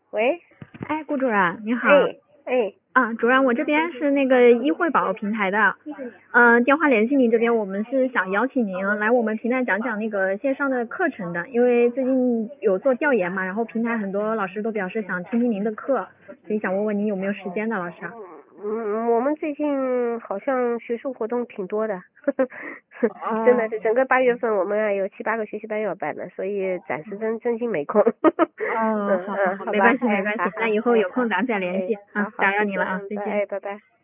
喂， 哎，顾主任你好。 哎， 主任，我这边是那个医惠宝平台的，电话联系您这边，我们是想邀请您来我们平台讲讲那个线上的课程的，因为最近有做调研嘛，然后平台很多老师都表示想听听您的课，所以想问问您有没有时间的，老师。 我们最近好像学术活动挺多的， 哦， 真的是整个8月份我们有7、8个学习班要办的，所以暂时真心没空。 好， 好吧， 没关系没关系， 好， 那以后有空咱再联系， 好， 打扰谢谢， 您了啊，再见。 拜拜。